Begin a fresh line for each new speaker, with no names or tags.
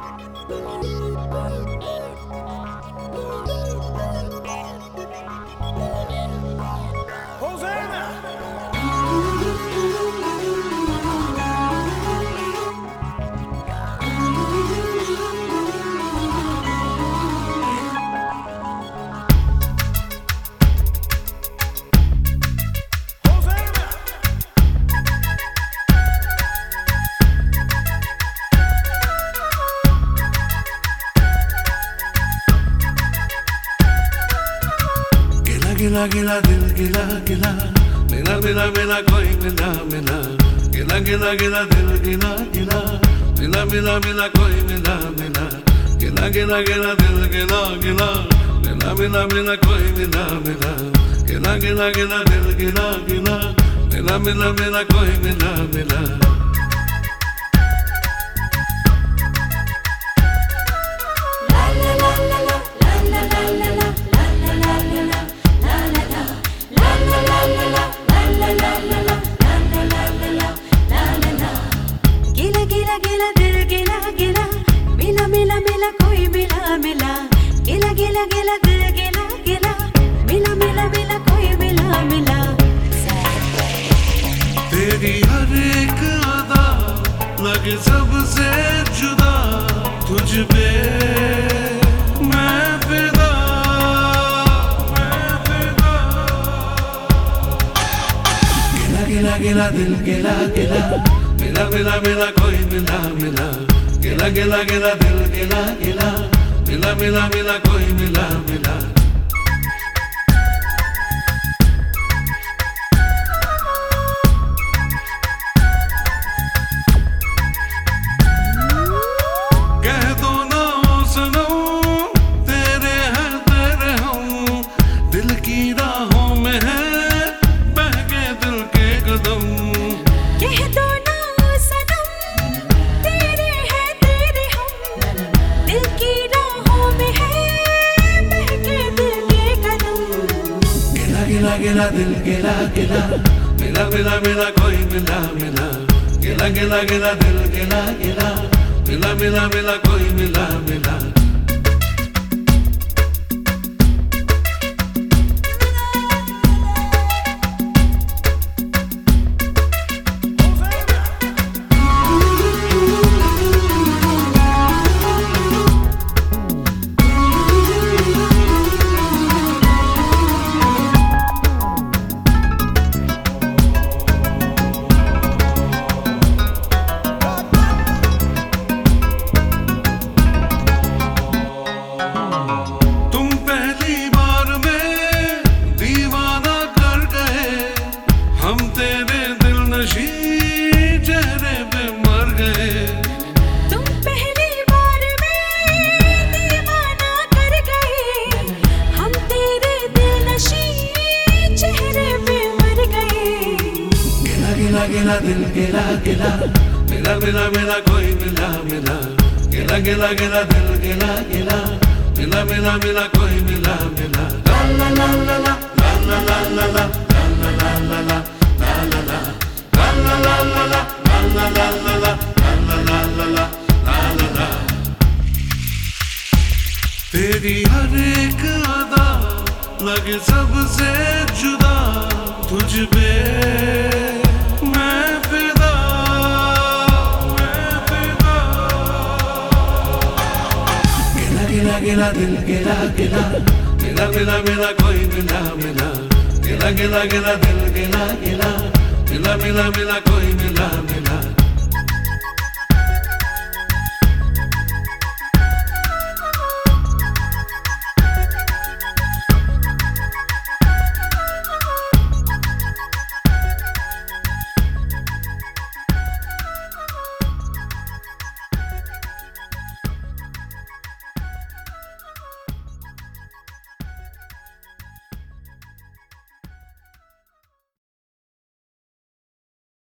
गिला गिला दिल गिला गिला मिला मिला मिला कोई मिला मिला गिला गिला गिला दिल गिला गिला मिला मिला मिला कोई मिला मिला गिला गिला गिला दिल गिला गिला मिला मिला मिला कोई मिला मिला गिला गिला गिला दिल गिला गिला मिला मिला मिला कोई मिला मिला
गिला गिला दिल गिला गिला मिला मिला मिला कोई मिला मिला गिला गिला गिला दिल गिला गिला मिला मिला मिला कोई मिला मिला
तेरी हर एक अदा लगे सबसे जुदा तुझ पे मैं फिदा गिला गिला गिला दिल गिला गिला मिला मिला मिला कोई मिला मिला गिला गिला गिला दिल गिला गिला मिला मिला मिला कोई मिला मिला कह दो ना सनम तेरे हैं तेरे हम दिल की राहों में है बहके दिल के कदम
कह दो ना सनम तेरे हैं तेरे हम दिल की राहों में है बहके दिल के कदम
गिला गिला गिला दिल गिला गिला मिला मिला मिला कोई मिला मिला गिला गिला गिला दिल गिला गिला मिला मिला मिला कोई मिला मिला चेहरे पे मर गए
तुम पहली बार में दीवाना कर गए हम तेरे दिल नशी चेहरे पे मर गए
गिला गिला गिला दिल गिला गिला मिला मिला मिला कोई मिला मिला गिला गिला गिला दिल गिला गिला मिला मिला मिला कोई मिला मिला ला ला ला ला ला ला ला ला ला ला ला ला तेरी हर एक अदा लगे सबसे जुदा तुझ पे मैं फिदा गिला गिला गिला दिल गिला गिला मिला मिला मिला कोई मिला मिला गिला गिला गिला दिल गिला गिला मिला मिला मिला कोई मिला मिला